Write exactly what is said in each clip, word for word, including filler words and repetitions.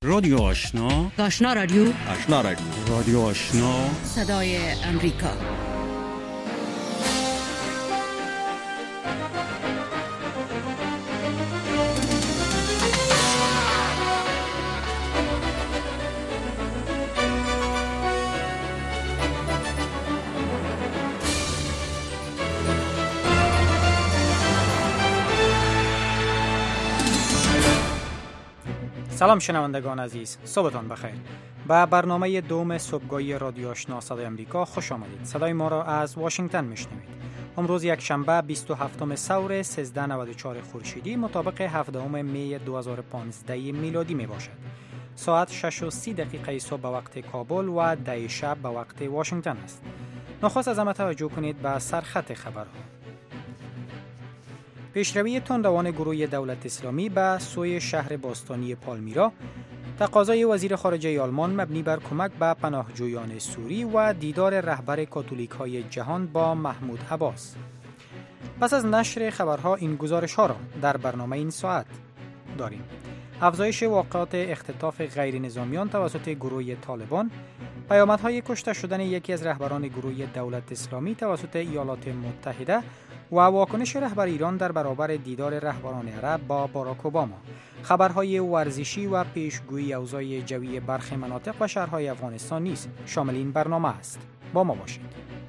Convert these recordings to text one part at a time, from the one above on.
رادیو آشنا، آشنا رادیو، آشنا رادیو، رادیو آشنا، صدای امریکا. سلام شنوندگان عزیز، صبحتان بخیر. به برنامه دوم صبحگاهی رادیو آشنا صدای امریکا خوش آمدید. صدای ما را از واشنگتن میشنوید. امروز یک شنبه بیست و هفتم ثور سیزده نود و چهار خورشیدی مطابق هفدهم می دو هزار و پانزده میلادی می باشد. ساعت شش و سی دقیقه صبح به وقت کابل و ده شب به وقت واشنگتن است. نخست از همه توجه کنید به سرخط خبرها. پیشروی تندروان گروه دولت اسلامی به سوی شهر باستانی پالمیرا، تقاضای وزیر خارجه آلمان مبنی بر کمک به پناهجویان سوری و دیدار رهبر کاتولیک‌های جهان با محمود عباس. پس از نشر خبرها این گزارش ها را در برنامه این ساعت داریم. افزایش واقعات اختطاف غیر نظامیان توسط گروه طالبان، پیامدهای کشته شدن یکی از رهبران گروه دولت اسلامی توسط ایالات متحده و واکنش رهبر ایران در برابر دیدار رهبران عرب با باراک اوباما، خبرهای ورزشی و پیشگویی اوضاع جوی برخی مناطق و شهرهای افغانستان نیز شامل این برنامه است. با ما باشید.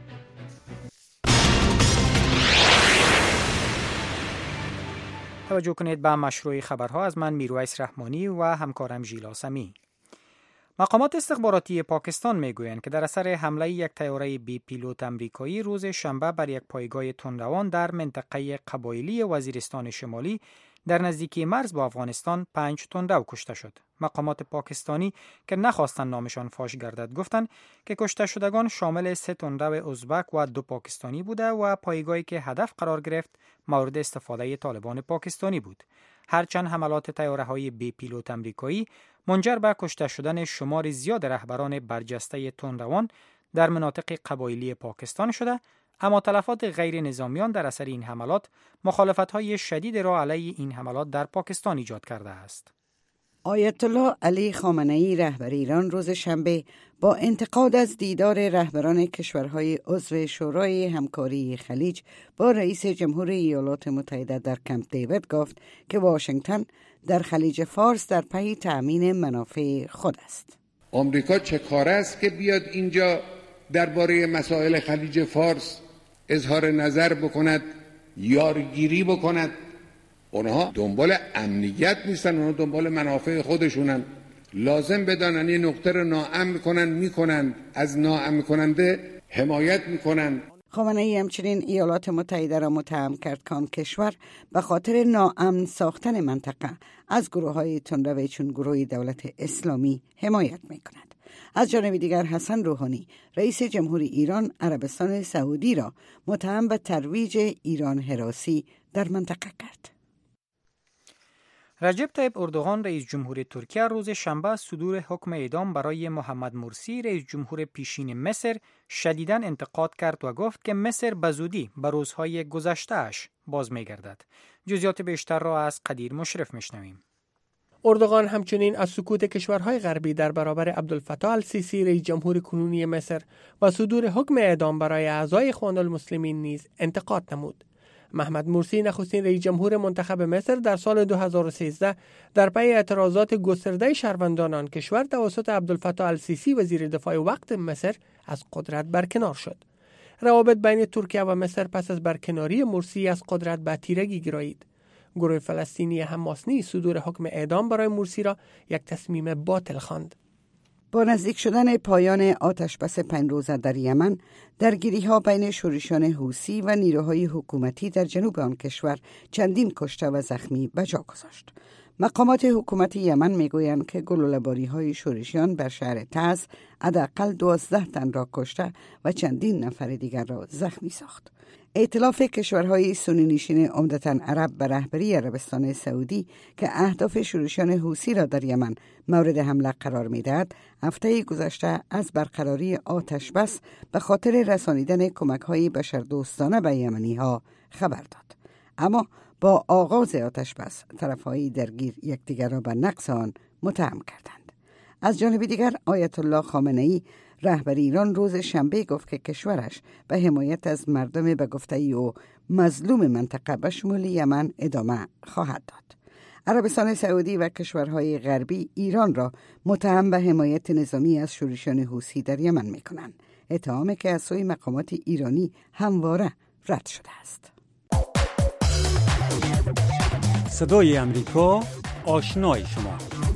توجه کنید به مشروع خبرها. از من میرویس رحمانی و همکارم ژیلا سمی. مقامات استخباراتی پاکستان میگویند که در اثر حمله یک طیاره بی پیلوت امریکایی روز شنبه بر یک پایگاه تندروان در منطقه قبایلی وزیرستان شمالی در نزدیکی مرز با افغانستان پنج تندرو کشته شد. مقامات پاکستانی که نخواستند نامشان فاش گردد گفتند که کشته شدگان شامل سه تندرو ازبک و دو پاکستانی بوده و پایگاهی که هدف قرار گرفت مورد استفاده طالبان پاکستانی بود. هرچند حملات طیاره‌های بی پیلوت امریکایی منجر به کشته شدن شمار زیاد رهبران برجسته تندروان در مناطق قبایلی پاکستان شده، اما تلفات غیر نظامیان در اثر این حملات مخالفت‌های شدید را علیه این حملات در پاکستان ایجاد کرده است. آیت الله علی خامنه‌ای رهبر ایران روز شنبه با انتقاد از دیدار رهبران کشورهای عضو شورای همکاری خلیج با رئیس جمهور ایالات متحده در کمپ دیوید گفت که واشنگتن در خلیج فارس در پی تأمین منافع خود است. آمریکا چه کار است که بیاد اینجا درباره مسائل خلیج فارس اظهار نظر بکند، یارگیری بکند؟ اونها دنبال امنیت نیستن، اونها دنبال منافع خودشونن. لازم بدانن این نقطه رو ناامن کنن میکنن، از ناامن کننده حمایت میکنن. خامنه‌ای همچنین ایالات متحده را متهم کرد که آن کشور به خاطر ناامن ساختن منطقه از گروه‌های تندرو چون گروه دولت اسلامی حمایت میکند. از جانب دیگر حسن روحانی رئیس جمهور ایران عربستان سعودی را متهم به ترویج ایران هراسی در منطقه کرد. رجب طیب اردوغان رئیس جمهور ترکیه روز شنبه صدور حکم اعدام برای محمد مرسی رئیس جمهور پیشین مصر شدیداً انتقاد کرد و گفت که مصر به زودی به روزهای گذشته‌اش باز می‌گردد. جزئیات بیشتر را از قدیر مشرف می‌شنویم. اردوغان همچنین از سکوت کشورهای غربی در برابر عبدالفتاح السیسی رئیس جمهور کنونی مصر و صدور حکم اعدام برای اعضای اخوان المسلمین نیز انتقاد نمود. محمد مرسی نخستین رئیس جمهور منتخب مصر در سال دو هزار و سیزده در پی اعتراضات گسترده شهروندان آن کشور توسط عبدالفتاح السیسی وزیر دفاع وقت مصر از قدرت برکنار شد. روابط بین ترکیه و مصر پس از برکناری مرسی از قدرت به تیرگی گرایید. گروه فلسطینی حماس نیز صدور حکم اعدام برای مرسی را یک تصمیم باطل خواند. با نزدیک شدن پایان آتشبس پنج روزه در یمن، درگیری‌ها بین شورشیان حوثی و نیروهای حکومتی در جنوب آن کشور چندین کشته و زخمی به جا گذاشت. مقامات حکومت یمن میگویند که گلوله‌باری‌های شورشیان بر شهر تعز حداقل دوازده تن را کشته و چندین نفر دیگر را زخمی ساخت. ائتلاف کشورهای سنی نشین عمدتاً عرب به رهبری عربستان سعودی که اهداف شورشیان حوثی را در یمن مورد حمله قرار می‌دهد، هفته گذشته از برقراری آتش بس به خاطر رسانیدن کمک‌های بشردوستانه به یمنی‌ها خبر داد. اما با آغاز آتش بس طرف‌های درگیر یکدیگر را به نقض آن متهم کردند. از جانب دیگر آیت الله خامنه‌ای رهبر ایران روز شنبه گفت که کشورش به حمایت از مردم به گفته او مظلوم منطقه به شمول یمن ادامه خواهد داد. عربستان سعودی و کشورهای غربی ایران را متهم به حمایت نظامی از شورشیان حوثی در یمن می‌کنند، اتهامی که از سوی مقامات ایرانی همواره رد شده است. صدای امریکا، آشنای شما.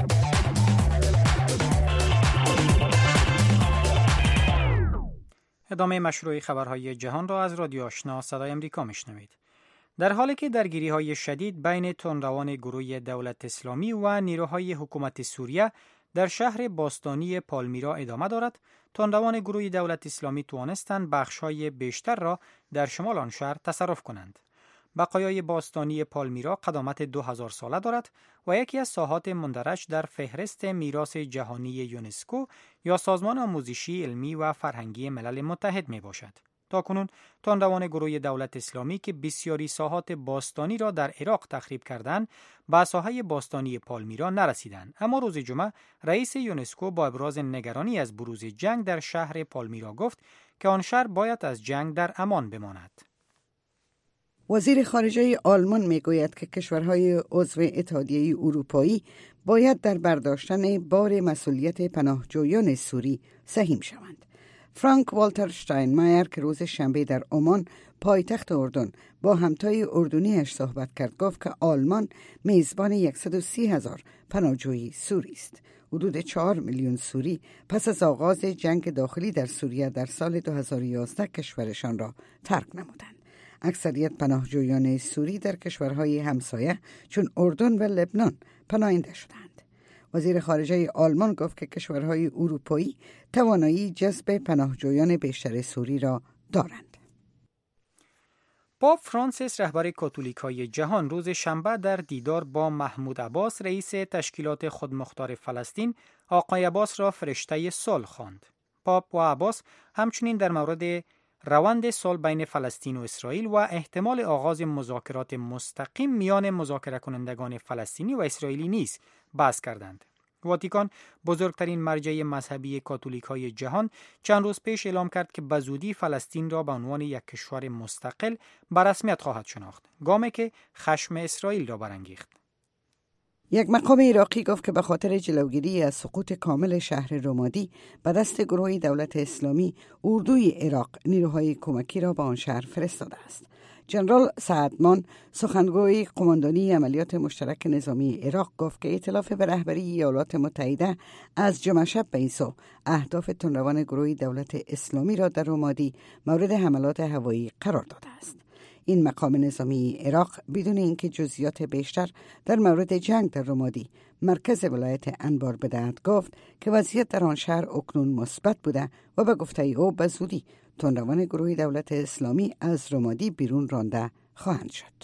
ادامه مشروع خبرهای جهان را از رادیو آشنا صدای امریکا میشنوید. در حالی که درگیری‌های شدید بین تندروان گروه دولت اسلامی و نیروهای حکومت سوریه در شهر باستانی پالمیرا ادامه دارد، تندروان گروه دولت اسلامی توانستند بخش‌های بیشتر را در شمال آن شهر تصرف کنند. بقایای باستانی پالمیرا قدامت دو هزار ساله دارد و یکی از ساحات مندرج در فهرست میراث جهانی یونسکو یا سازمان آموزشی علمی و فرهنگی ملل متحد می باشد. تاکنون تندروان گروه دولت اسلامی که بسیاری ساحات باستانی را در عراق تخریب کردند، به ساحه باستانی پالمیرا نرسیدند. اما روز جمعه رئیس یونسکو با ابراز نگرانی از بروز جنگ در شهر پالمیرا گفت که آن شهر باید از جنگ در امان بماند. وزیر خارجه آلمان میگوید که کشورهای عضو اتحادیه اروپایی باید در برداشتن بار مسئولیت پناهجویان سوری سهیم شوند. فرانک والتر شتاینمایر که روز شنبه در عمان پایتخت اردن با همتای اردنیش صحبت کرد گفت که آلمان میزبان صد و سی هزار پناهجوی سوری است. حدود چهار میلیون سوری پس از آغاز جنگ داخلی در سوریه در سال دو هزار و یازده کشورشان را ترک نمودند. اکثریت پناهجویان سوری در کشورهای همسایه چون اردن و لبنان پناهنده شدند. وزیر خارجه آلمان گفت که کشورهای اروپایی توانایی جذب پناهجویان بیشتر سوری را دارند. پاپ فرانسیس رهبر کاتولیکای جهان روز شنبه در دیدار با محمود عباس رئیس تشکیلات خودمختار فلسطین آقای عباس را فرشته صلح خواند. پاپ و عباس همچنین در مورد روند صلح بین فلسطین و اسرائیل و احتمال آغاز مذاکرات مستقیم میان مذاکره کنندگان فلسطینی و اسرائیلی نیز بحث کردند. واتیکان بزرگترین مرجع مذهبی کاتولیکای جهان چند روز پیش اعلام کرد که به زودی فلسطین را به عنوان یک کشور مستقل به رسمیت خواهد شناخت، گامی که خشم اسرائیل را برانگیخت. یک مقام عراقی گفت که به خاطر جلوگیری از سقوط کامل شهر رمادی به دست گروه دولت اسلامی، اردوی عراق نیروهای کمکی را به آن شهر فرستاده است. جنرال سعدمان سخنگوی قماندانی عملیات مشترک نظامی عراق گفت که ائتلاف به رهبری ایالات متحده از جمعه شب به این صبح اهداف تندروان گروه دولت اسلامی را در رمادی مورد حملات هوایی قرار داده است. این مقام نظامی عراق بدون اینکه جزئیات بیشتر در مورد جنگ در رمادی مرکز ولایت انبار بدهد گفت که وضعیت در آن شهر اکنون مثبت بوده و به گفته او به زودی تندروان گروه دولت اسلامی از رمادی بیرون رانده خواهند شد.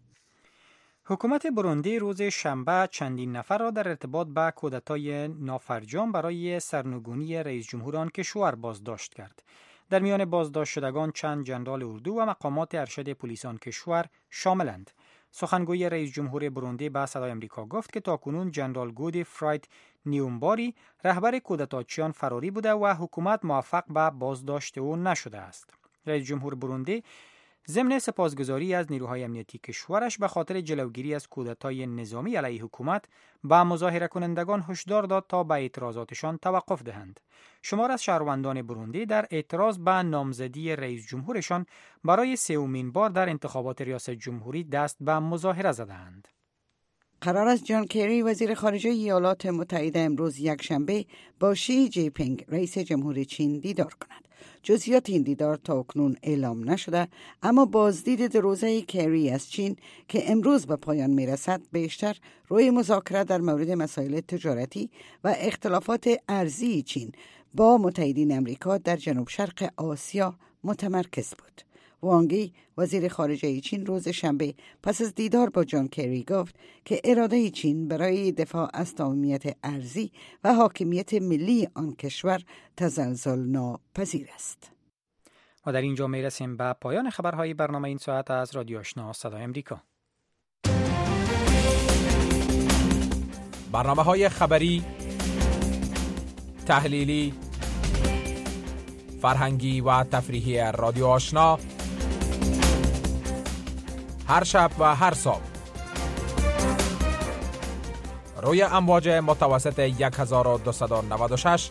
حکومت بروندی روز شنبه چندین نفر را در ارتباط با کودتای نافرجام برای سرنگونی رئیس جمهور آن کشور بازداشت کرد. در میان بازداشت شدگان چند جنرال اردو و مقامات ارشد پلیس آن کشور شاملند. سخنگوی رئیس جمهور بروندی به صدای امریکا گفت که تاکنون جنرال گودی فراید نیومباری رهبر کودتاچیان فراری بوده و حکومت موفق به بازداشت او نشده است. رئیس جمهور بروندی ضمن سپاسگزاری از نیروهای امنیتی کشورش به خاطر جلوگیری از کودتای نظامی علیه حکومت به مظاهره کنندگان هشدار داد تا به اعتراضاتشان توقف دهند. شمار از شهروندان بروندی در اعتراض به نامزدی رئیس جمهورشان برای سومین بار در انتخابات ریاست جمهوری دست به مظاهره زدند. قرار است جان کری وزیر خارجه ایالات متحده امروز یک شنبه با شی جی پینگ رئیس جمهور چین دیدار کند. جزئیات این دیدار تا اکنون اعلام نشده، اما بازدید دو روزه کری از چین که امروز به پایان میرسد بیشتر روی مذاکره در مورد مسائل تجارتی و اختلافات ارزی چین با متحدین امریکا در جنوب شرق آسیا متمرکز بود. وانگی وزیر خارجه چین روز شنبه پس از دیدار با جان کری گفت که اراده چین برای دفاع از تمامیت ارزی و حاکمیت ملی آن کشور تزلزل ناپذیر است. و در اینجا می رسیم به پایان خبرهای برنامه این ساعت از رادیو آشنا صدای امریکا. برنامه‌های خبری، تحلیلی، فرهنگی و تفریحی رادیو آشنا، هر شب و هر صبح روی امواج متوسط یک هزار و دویست و نود و شش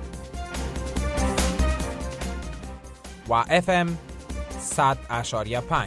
و اف ام صد اشاری پنج.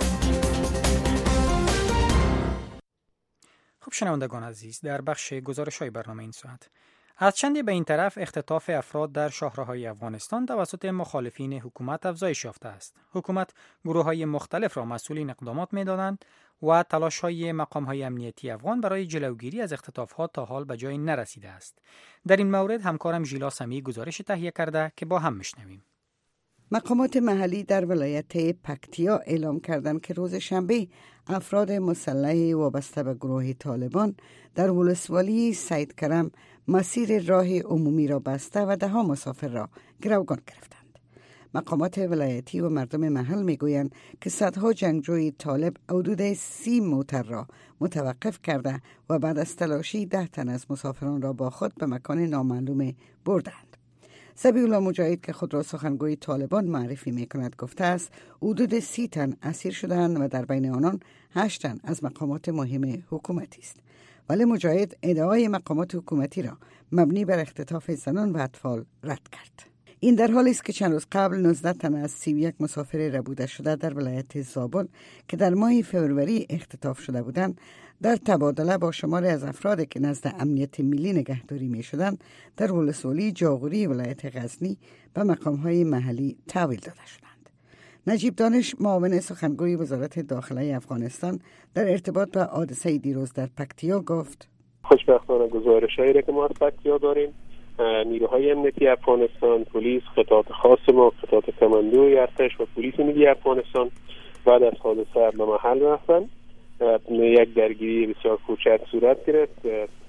خب شنوندگان عزیز، در بخش گزارش های برنامه این ساعت، از چندی به این طرف اختطاف افراد در شاهراهای افغانستان توسط مخالفین حکومت افزایش یافته است. حکومت گروه های مختلف را مسئولین اقدامات می دانند و تلاش های مقام های امنیتی افغان برای جلوگیری از اختطاف ها تا حال به جای نرسیده است. در این مورد همکارم ژیلا سمی گزارش تهیه کرده که با هم میشنویم. مقامات محلی در ولایت پکتیا اعلام کردند که روز شنبه افراد مسلح وابسته به گروه طالبان در ولسوالی سید کرم مسیر راه عمومی را بسته و ده ها مسافر را گروگان گرفتند. مقامات ولایتی و مردم محل میگویند که صدها جنگجوی طالب حدود سی موتر را متوقف کرده و بعد از تلاشی ده تن از مسافران را با خود به مکان نامعلوم بردند. سبیح الله مجاهد که خود را سخنگوی طالبان معرفی می کند گفته است حدود سی تن اسیر شدند و در بین آنان هشت تن از مقامات مهم حکومتی است. ولی مجاهد ادعای مقامات حکومتی را مبنی بر اختطاف زنان و اطفال رد کرد. این در حالی است که چند روز قبل نوزده تن از سی و یک مسافر ربوده شده در ولایت زابل که در ماه فوریه اختطاف شده بودند در تبادله با شماری از افرادی که نزد امنیت ملی نگهداری می شدند در ولسوالی جاغوری ولایت غزنی به مقام‌های محلی تحویل داده شدند. نجیب دانش معاون سخنگوی وزارت داخله افغانستان در ارتباط با حادثه دیروز در پکتیا گفت: خوشبختانه گزارش‌هایی را که ما در پکتیا داریم، نیروهای امنیتی افغانستان، پلیس، خطاط خاص ما، خطاط کماندوی ارتش و پلیس ملی افغانستان بعد از حادثه به محل رفتن. یک درگیری بسیار کوچک صورت گرفت.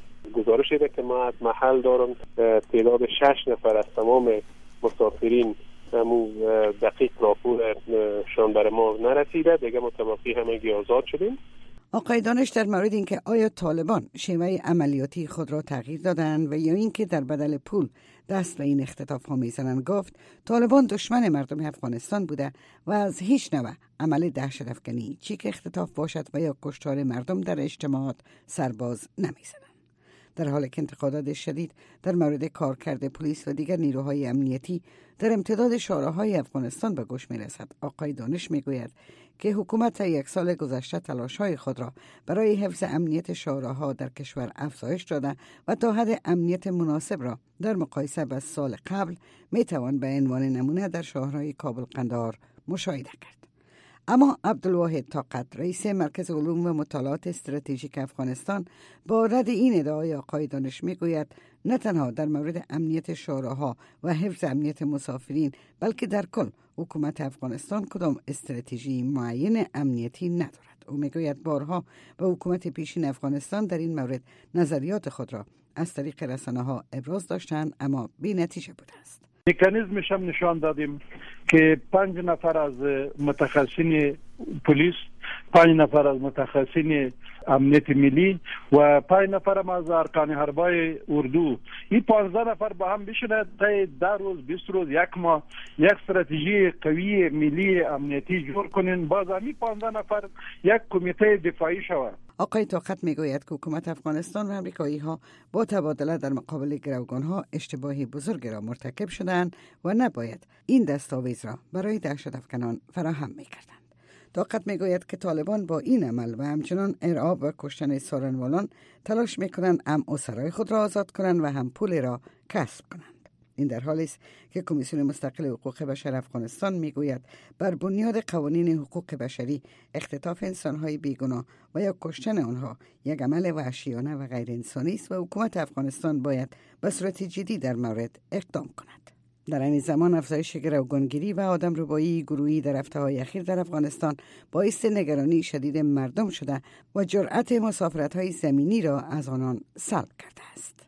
گزارش ایده که ما از محل دارم تعداد شش نفر از تمام مسافرین همون دقیق راپورشان برای ما نرسیده، دیگه متوقی همگی آزاد شدیم. آقای دانش در مورد اینکه آیا طالبان شیوه عملیاتی خود را تغییر دادند و یا اینکه در بدل پول دست به این اختطاف ها میزنند گفت طالبان دشمن مردم افغانستان بوده و از هیچ نوع عمل دهشت افکنی چی که اختطاف باشد و یا کشتار مردم در اجتماعات سرباز نمیزنند. در حالی که انتقادات شدید در مورد کارکرد پلیس و دیگر نیروهای امنیتی در امتداد شاهراهای افغانستان به گوش میرسد، آقای دانش میگوید که حکومت تا یک سال گذشته تلاش‌های خود را برای حفظ امنیت شاهراها در کشور افزایش داده و تا حد امنیت مناسب را در مقایسه با سال قبل میتوان به عنوان نمونه در شاهرهای کابل قندهار مشاهده کرد. اما عبدالواحد طاقت رئیس مرکز علوم و مطالعات استراتژیک افغانستان با رد این ادعای آقای دانش میگوید نه تنها در مورد امنیت شاهراها و حفظ امنیت مسافرین بلکه در کل حکومت افغانستان کدام استراتژی معین امنیتی ندارد. او میگوید بارها به حکومت پیشین افغانستان در این مورد نظریات خود را از طریق رسانه‌ها ابراز داشتند اما بی نتیجه بوده است. مکانیزمش هم نشان دادیم که پنج نفر از متخصصین پلیس، پنج نفر از متخصصین امنیت ملی و پنج نفر هم از ارکان حربای اردو، این پانزده نفر با هم بشینه تا ده روز بیست روز یک ماه یک استراتژی قوی ملی امنیتی جور کنین، باز همین پانزده نفر یک کمیته دفاعی شود. آقای طاقت میگوید که حکومت افغانستان و امریکایی ها با تبادله در مقابل گروگان ها اشتباهی بزرگ را مرتکب شدند و نباید این دستاویز را برای دهشت افکنان فراهم میکردند. طاقت میگوید که طالبان با این عمل و همچنان ارعاب و کشتن سارنوالان تلاش میکنند هم اسرای خود را آزاد کنند و هم پول را کسب کنند. این در حالی است که کمیسیون مستقل حقوق بشر افغانستان میگوید بر بنیاد قوانین حقوق بشری اختطاف انسانهای بیگناه و یا کشتن آنها یک عمل وحشیانه و غیر انسانی است و حکومت افغانستان باید به صورت جدی در مورد اقدام کند. در این زمان افزایش گروگانگیری و آدمربایی گروهی در هفته‌های اخیر در افغانستان باعث نگرانی شدید مردم شده و جرأت مسافرت‌های زمینی را از آنان سلب کرده است.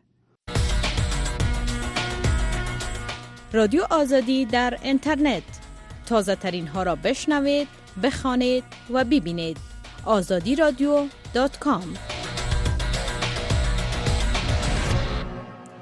رادیو آزادی در اینترنت، تازه ترین ها را بشنوید، بخوانید و ببینید. آزادی رادیو دات کام.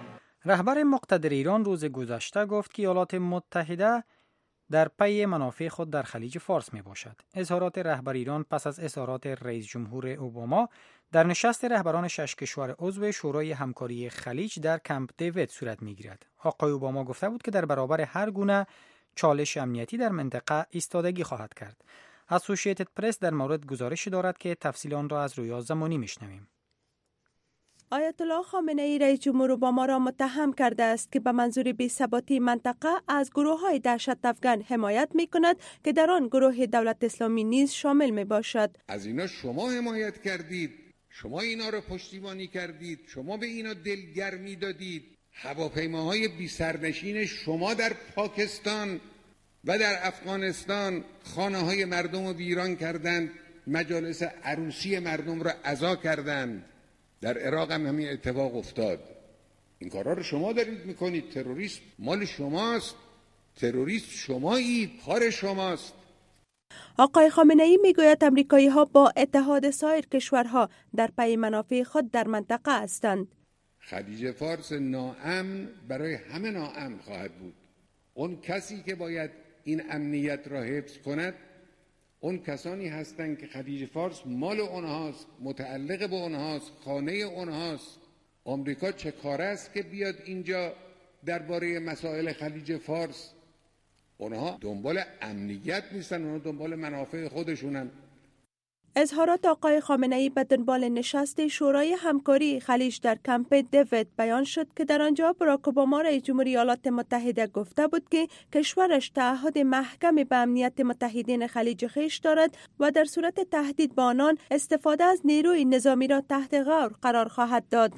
رهبر مقتدر ایران روز گذشته گفت که ایالات متحده در پی منافع خود در خلیج فارس می باشد. اظهارات رهبر ایران پس از اظهارات رئیس جمهور اوباما در نشست رهبران شش کشور عضو شورای همکاری خلیج در کمپ دیوید صورت می گیرد. آقای اوباما گفته بود که در برابر هر گونه چالش امنیتی در منطقه ایستادگی خواهد کرد. اسوسییتد پرس در مورد گزارش دارد که تفصیل آن را از رویا زمانی میشنویم. آیت الله خامنه ای رئیس جمهور اوباما را متهم کرده است که به منظور بی‌ثباتی منطقه از گروه‌های دهشت افکن حمایت می‌کند که در آن گروه دولت اسلامی نیز شامل می‌باشد. از اینا شما حمایت کردید، شما اینا را پشتیبانی کردید، شما به اینا دلگرمی دادید. هواپیماهای بی سرنشین شما در پاکستان و در افغانستان خانه‌های مردم رو ویران کردند، مجالس عروسی مردم را عزا کردند. در عراق هم همین اتفاق افتاد. این کارا رو شما دارید میکنید. تروریسم مال شماست، تروریست شمایید، کار شماست. آقای خامنه ای میگوید امریکایی ها با اتحاد سایر کشورها در پی منافع خود در منطقه هستند. خلیج فارس ناامن برای همه ناامن خواهد بود. اون کسی که باید این امنیت را حفظ کند اون کسانی هستند که خلیج فارس مال اونهاست، متعلق به اونهاست، خانه اونهاست. آمریکا چه کار است که بیاد اینجا درباره مسائل خلیج فارس؟ اونها دنبال امنیت نیستن، اونها دنبال منافع خودشونن. اظهارات آقای خامنه ای به دنبال نشست شورای همکاری خلیج در کمپ دیوید بیان شد که در آنجا باراک اوباما رئیس جمهوری ایالات متحده گفته بود که کشورش تعهد محکم به امنیت متحدین خلیج خویش دارد و در صورت تهدید با آنان استفاده از نیروی نظامی را تحت غور قرار خواهد داد.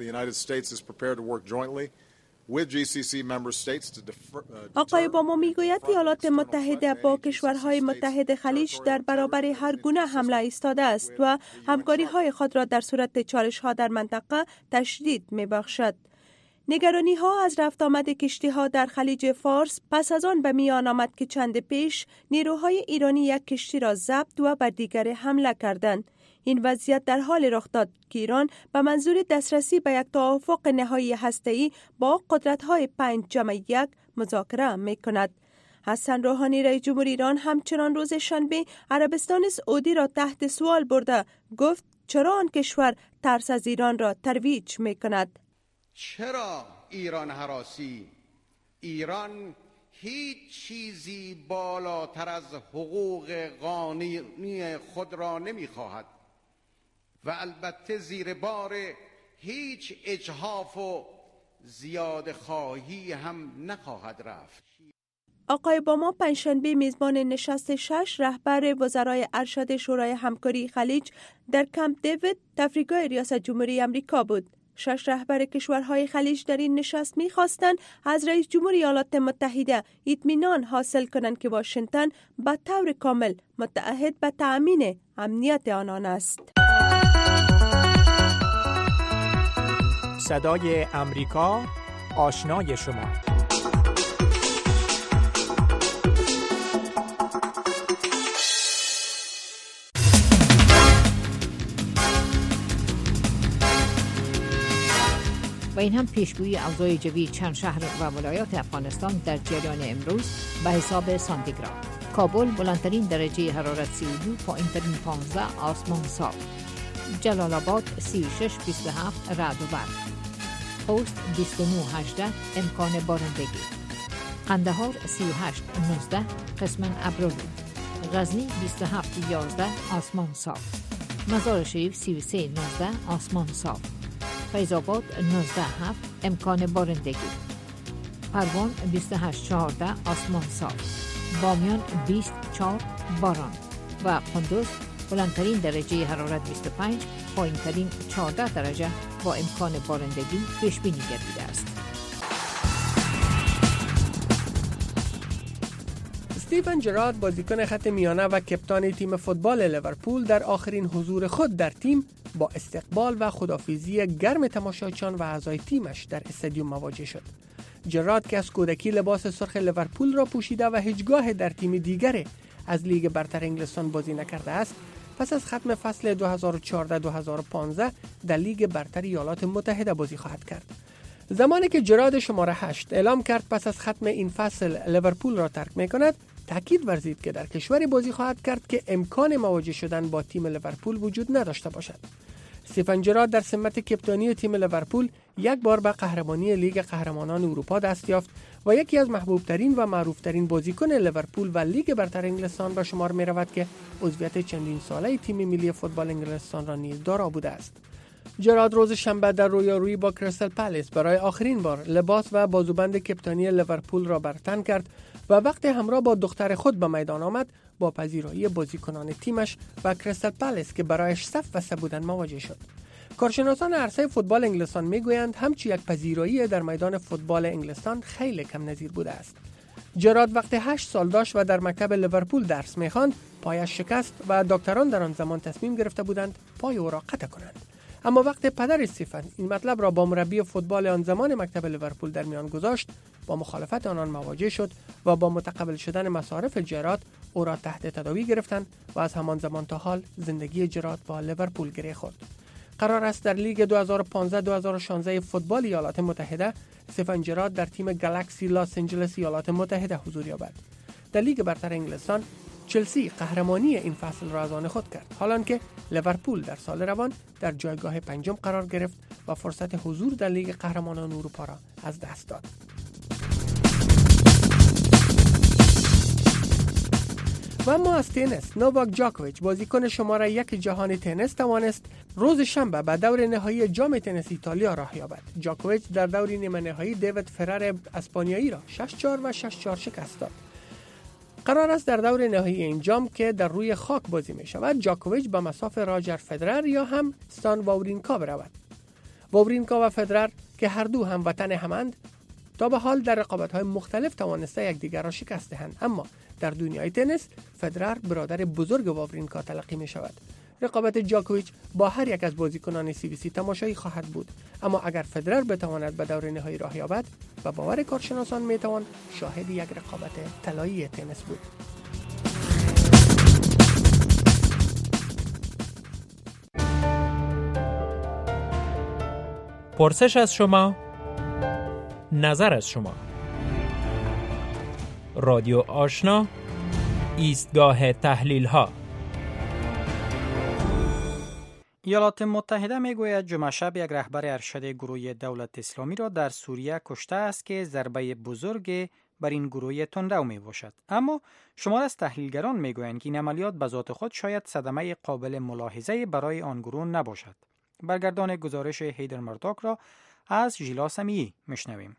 آقای اوباما میگوید ایالات متحده با کشورهای متحد خلیج در برابر هر گونه حمله ایستاده است و همکاری‌های خود را در صورت چالش‌ها در منطقه تشدید می‌بخشد. نگرانی ها از رفت آمد کشتی ها در خلیج فارس پس از آن به میان آمد که چند پیش نیروهای ایرانی یک کشتی را ضبط و بر دیگر حمله کردند. این وضعیت در حال رخ داد که ایران به منظور دسترسی به یک توافق نهایی هسته‌ای با قدرت‌های پنج جمع یک مذاکره می‌کند. حسن روحانی رئیس جمهور ایران همچنان روز شنبه عربستان سعودی را تحت سوال برده گفت چرا آن کشور ترس از ایران را ترویج می‌کند؟ چرا ایران هراسی؟ ایران هیچ چیزی بالاتر از حقوق قانونی خود را نمی‌خواهد و البته زیر بار هیچ اجحاف و زیاده خواهی هم نخواهد رفت. آقای اوباما پنجشنبه میزبان نشست شش رهبر وزرای ارشد شورای همکاری خلیج در کمپ دیوید تفریحگاه ریاست جمهوری آمریکا بود. شش رهبر کشورهای خلیج در این نشست می‌خواستند از رئیس جمهور ایالات متحده اطمینان حاصل کنند که واشنگتن به طور کامل متعهد به تأمین امنیت آنان است. صدای امریکا، آشنای شما. و این هم پیشگویی اوضاع جوی چند شهر و ولایات افغانستان در جریان امروز به حساب سانتیگراد. کابل بلندترین درجه حرارت سی و دو، پایینترین پانزده، آسمان صاف. جلال آباد سی و شش بیست و هفت، رعد و برق. خوست بیست و نه هجده، امکان بارندگی. قندهار سی و هشت نوزده، قسماً ابرالود. غزنی بیست و هفت یازده، آسمان صاف. مزار شریف سی و سه نوزده، آسمان صاف. فیض آباد نوزده هفت، امکان بارندگی. پروان بیست و هشت چهارده، آسمان صاف. بامیان بیست چهار، باران. و قندوز بلندترین درجه حرارت بیست و پنج، پایینترین چهارده درجه با امکان بارندگی پیش بینی گردیده است. استیون جرارد بازیکن خط میانه و کپتان تیم فوتبال لیورپول در آخرین حضور خود در تیم با استقبال و خداحافظی گرم تماشاچیان و اعضای تیمش در استادیوم مواجه شد. جرارد که از کودکی لباس سرخ لیورپول را پوشیده و هیچگاه در تیم دیگری از لیگ برتر انگلستان بازی نکرده است، پس از ختم فصل دو هزار و چهارده دو هزار و پانزده در لیگ برتر ایالات متحده بازی خواهد کرد. زمانی که جراد شماره هشت اعلام کرد پس از ختم این فصل لیورپول را ترک می‌کند، تاکید ورزید که در کشوری بازی خواهد کرد که امکان مواجه شدن با تیم لیورپول وجود نداشته باشد. استیفن جرارد در سمت کپتانی تیم لیورپول یک بار به قهرمانی لیگ قهرمانان اروپا دست یافت و یکی از محبوب ترین و معروف ترین بازیکن لیورپول و لیگ برتر انگلستان به شمار می رود که عضویت چندین ساله تیم ملی فوتبال انگلستان را نیز دارا بوده است. جرارد روز شنبه در رویارویی با کریستال پالاس برای آخرین بار لباس و بازوبند کپتانی لیورپول را بر تن کرد و وقتی همراه با دختر خود به میدان آمد با پذیرایی بازیکنان تیمش و کریستال پالاس که برایش صف بسته بودند مواجه شد. کارشناسان عرصه فوتبال انگلستان میگویند همچی یک پذیرایی در میدان فوتبال انگلستان خیلی کم نظیر بوده است. جرارد وقتی هشت سال داشت و در مکتب لیورپول درس می‌خواند، پایش شکست و دکتران در آن زمان تصمیم گرفته بودند پای او را قطع کنند. اما وقتی پدر استیفن این مطلب را با مربی فوتبال آن زمان مکتب لیورپول در میان گذاشت، با مخالفت آنان مواجه شد و با متقبل شدن مصارف جرارد او را تحت تداوی گرفتند و از همان زمان تا حال زندگی جرارد با لیورپول گره خورد. قرار است در لیگ دو هزار و پانزده دو هزار و شانزده فوتبال ایالات متحده استیفن جرارد در تیم گالاکسی لاس آنجلس ایالات متحده حضور یابد. در لیگ برتر انگلستان چلسی قهرمانی این فصل را از آن خود کرد، حالانکه لیورپول در سال روان در جایگاه پنجم قرار گرفت و فرصت حضور در لیگ قهرمانان اروپا را از دست داد. و اما از تنیس، نوواک جاکوویچ بازیکن شماره یک جهان تنیس توانست روز شنبه به دور نهایی جام تنیس ایتالیا راه یابد. جاکوویچ در دور نیمه نهایی دیوید فرر اسپانیایی را شش چهار و شش چهار شکست داد. قرار است در دور نهایی این جام که در روی خاک بازی می شود جاکوویچ به مصاف راجر فدرر یا هم استان واورینکا برود. واورینکا و فدرر که هر دو هم وطن همند تا به حال در رقابت‌های مختلف توانسته یکدیگر را شکست دهند، اما در دنیای تنیس فدرر برادر بزرگ واورینکا تلقی می شود. رقابت جاکوویچ با هر یک از بازیکنان سی بی سی تماشایی خواهد بود، اما اگر فدرر بتواند به دور نهایی راه یابد و باور کارشناسان می توان شاهد یک رقابت طلایی تنیس بود. پرسش از شما، نظر از شما. رادیو آشنا، ایستگاه تحلیل ها. ایالات متحده میگوید جمعه شب یک رهبر ارشد گروه دولت اسلامی را در سوریه کشته است که ضربه بزرگ بر این گروه تندرو می باشد. اما شمار از تحلیلگران میگویند که این عملیات به ذات خود شاید صدمه قابل ملاحظه برای آن گروه نباشد. برگردان گزارش هیدر مرداک را از ژیلا سمیعی میشنویم.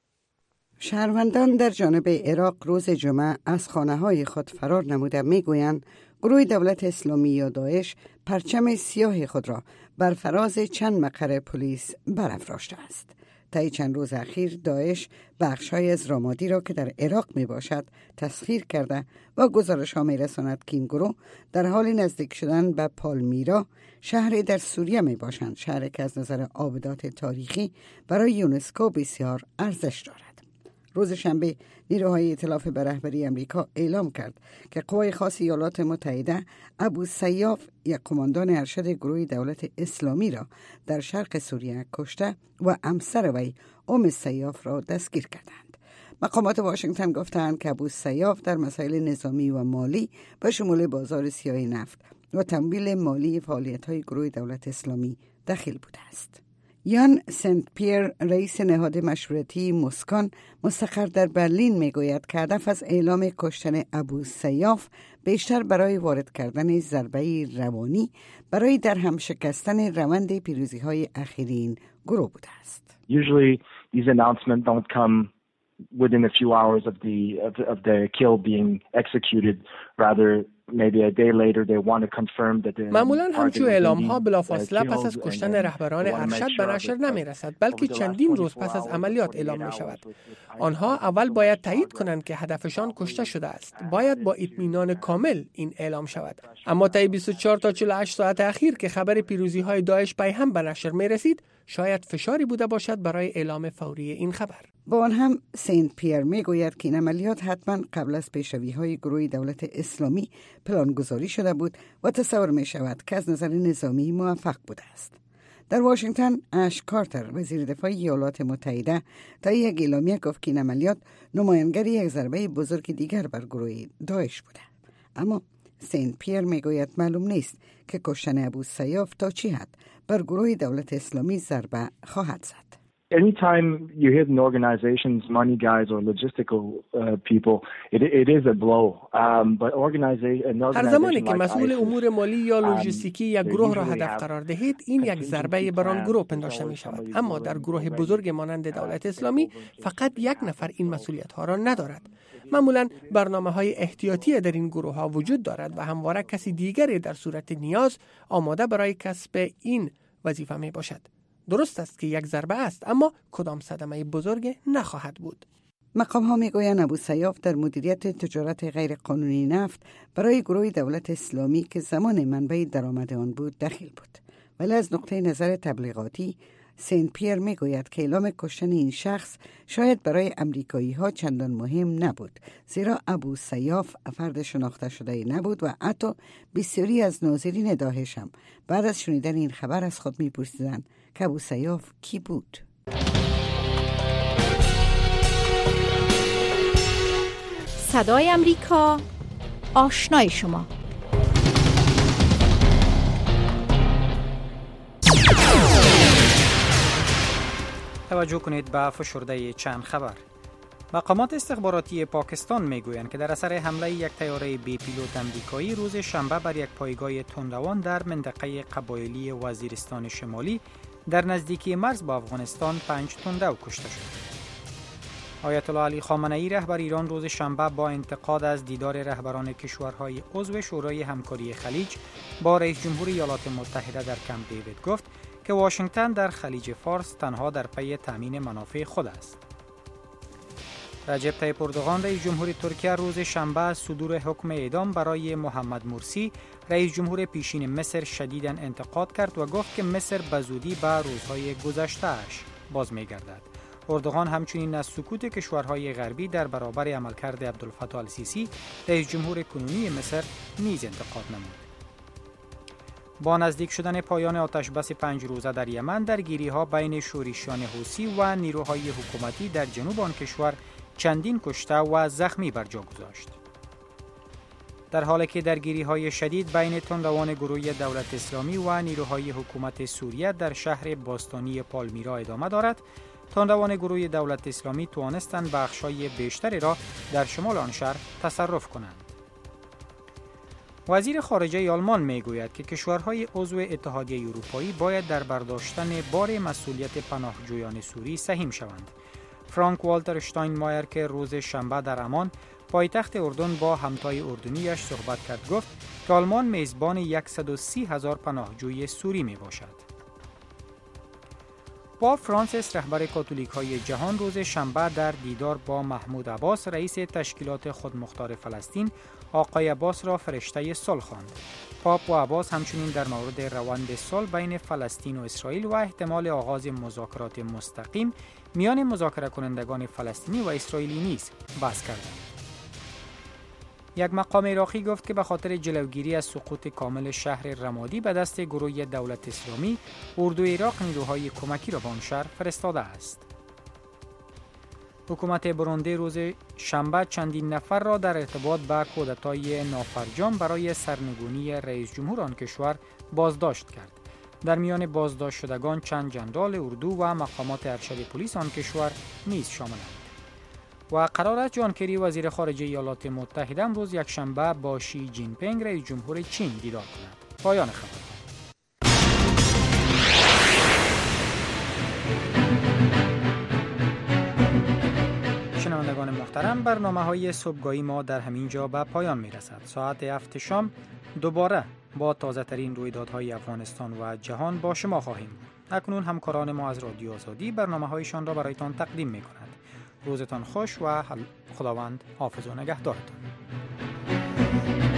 شهروندان در جانب عراق روز جمعه از خانه‌های خود فرار نموده میگویند گروه دولت اسلامی یا داعش پرچم سیاه خود را بر فراز چند مقر پلیس برافراشته است. طی چند روز اخیر داعش بخش‌های از رامادی را که در عراق می باشد تسخیر کرده و گزارش‌ها می‌رساند که این گروه در حال نزدیک شدن به پالمیرا، شهری در سوریه می باشند، شهری که از نظر آبدات تاریخی برای یونسکو بسیار ارزش دارد. روز شنبه نیروهای ائتلاف به رهبری امریکا اعلام کرد که قوای خاص ایالات متحده ابو سیاف، یک قماندان ارشد گروه دولت اسلامی را در شرق سوریه کشته و همسر وی ام سیاف را دستگیر کردند. مقامات واشنگتن گفتند که ابو سیاف در مسائل نظامی و مالی به شمول بازار سیاه نفت و تمویل مالی فعالیت‌های گروه دولت اسلامی دخیل بوده است. یان سنت پیر، رئیس نهاد مشورتی مسکان مستقر در برلین میگوید که هدف از اعلام کشتن ابو سیاف بیشتر برای وارد کردن ضربه روانی برای در هم شکستن روند پیروزی‌های اخیری این گروه بوده است. Usually these announcements don't come within a few hours of the of, of the kill being executed. Rather maybe a day later they want to confirm that the معمولاً همچون اعلام‌ها بلافاصله پس از کشتن رهبران ارشد به نشر نمی‌رسد، بلکه چندین روز پس از عملیات اعلام می‌شود. آنها اول باید تایید کنند که هدفشان کشته شده است. باید با اطمینان کامل این اعلام شود. اما طی بیست و چهار تا چهل و هشت ساعت اخیر که خبر پیروزی‌های داعش پیهم به نشر می‌رسید، شاید فشاری بوده باشد برای اعلام فوری این خبر. با آن هم سنت پیر میگوید که این عملیات حتما قبل از پیشروی‌های گروه دولت اسلامی پلان گذاری شده بود و تصور می شود که از نظر نظامی موفق بوده است. در واشنگتن اش کارتر وزیر دفاع ایالات متحده تا یک اعلامیه گفت که این عملیات نمایانگر یک ضربه بزرگ دیگر بر گروه داعش بوده. اما سنت پیر میگوید معلوم نیست که کشتن ابو سیاف تا چه حد بر گروه دولت اسلامی ضربه خواهد زد. Anytime you hit an organization's money guys or logistical uh, people, it, it is a blow. Um, but organization, هر زمانی که مسئول امور مالی یا لوجستیکی یک گروه را هدف قرار دهید، این یک ضربه بر آن گروه پنداشته می شود. اما در گروه بزرگ مانند دولت اسلامی فقط یک نفر این مسئولیت ها را ندارد. معمولا برنامه های احتیاطی در این گروه ها وجود دارد و همواره کسی دیگری در صورت نیاز آماده برای کسب این وظیفه می باشد. درست است که یک ضربه است، اما کدام صدمه بزرگ نخواهد بود. مقام ها می گویند ابو سیاف در مدیریت تجارت غیر قانونی نفت برای گروه دولت اسلامی که زمان منبع درآمد آن بود دخیل بود. ولی از نقطه نظر تبلیغاتی سنت پیر می گوید که اعلام کشتن این شخص شاید برای امریکایی ها چندان مهم نبود، زیرا ابو سیاف فرد شناخته شده نبود و حتی بسیاری از ناظرین داعش هم بعد از شنیدن این خبر از خود می پرسیدند که ابو سیاف کی بود. صدای امریکا، آشنای شما. توجه کنید به فشرده چند خبر. مقامات استخباراتی پاکستان میگویند که در اثر حمله یک طیاره بی پیلوت آمریکایی روز شنبه بر یک پایگاه تندروان در منطقه قبایلی وزیرستان شمالی در نزدیکی مرز با افغانستان پنج تندرو کشته شد. آیت الله علی خامنه‌ای رهبر ایران روز شنبه با انتقاد از دیدار رهبران کشورهای عضو شورای همکاری خلیج با رئیس جمهور ایالات متحده در کمپ دیوید گفت که واشنگتن در خلیج فارس تنها در پی تامین منافع خود است. رجب طیب اردوغان رئیس جمهور ترکیه روز شنبه صدور حکم اعدام برای محمد مرسی رئیس جمهور پیشین مصر شدیداً انتقاد کرد و گفت که مصر به زودی به روزهای گذشته‌اش باز می‌گردد. اردوغان همچنین از سکوت کشورهای غربی در برابر عملکرد عبدالفتاح السیسی رئیس جمهور کنونی مصر نیز انتقاد نمود. با نزدیک شدن پایان آتش بس پنج روزه در یمن، درگیری‌ها بین شورشیان حوثی و نیروهای حکومتی در جنوب آن کشور چندین کشته و زخمی بر جا گذاشت. در حالی که درگیری‌های شدید بین تندروان گروه دولت اسلامی و نیروهای حکومت سوریه در شهر باستانی پالمیرا ادامه دارد، تندروان گروه دولت اسلامی توانستند بخش‌های بیشتری را در شمال آن شهر تصرف کنند. وزیر خارجه آلمان میگوید که کشورهای عضو اتحادیه اروپایی باید در برداشتن بار مسئولیت پناهجویان سوری سهیم شوند. فرانک والتر شتاینمایر که روز شنبه در عمان پایتخت اردن با همتای اردنیش صحبت کرد گفت که آلمان میزبان صد و سی هزار پناهجوی سوری می باشد. پاپ فرانسیس رهبر کاتولیک های جهان روز شنبه در دیدار با محمود عباس رئیس تشکیلات خودمختار فلسطین آقای عباس را فرشته صلح خواند. پاپ و عباس همچنین در مورد روند صلح بین فلسطین و اسرائیل و احتمال آغاز مذاکرات مستقیم میان مذاکره کنندگان فلسطینی و اسرائیلی نیز بحث کردند. یک مقام عراقی گفت که به خاطر جلوگیری از سقوط کامل شهر رمادی به دست گروه دولت اسلامی، اردوی عراق نیروهای کمکی را به آن شهر فرستاده است. حکومت برونده روز شنبه چندین نفر را در ارتباط با کودتای نافرجام برای سرنگونی رئیس جمهور آن کشور بازداشت کرد. در میان بازداشت شدگان چند جنرال اردو و مقامات ارشد پلیس آن کشور نیز شاملند. و قرار است جان کری وزیر خارجه ایالات متحده امروز یک شنبه با شی جین پینگ رئیس جمهور چین دیدار کند. پایان خبر. شنوندگان محترم، برنامه‌های صبحگاهی ما در همین جا به پایان می‌رسد. ساعت هفت شام دوباره با تازه‌ترین رویدادهای افغانستان و جهان با شما خواهیم بود. اکنون همکاران ما از رادیو آزادی برنامه‌هایشان را برایتان تقدیم می‌کنند. روزتان خوش و خداوند حافظ و نگهدارتان.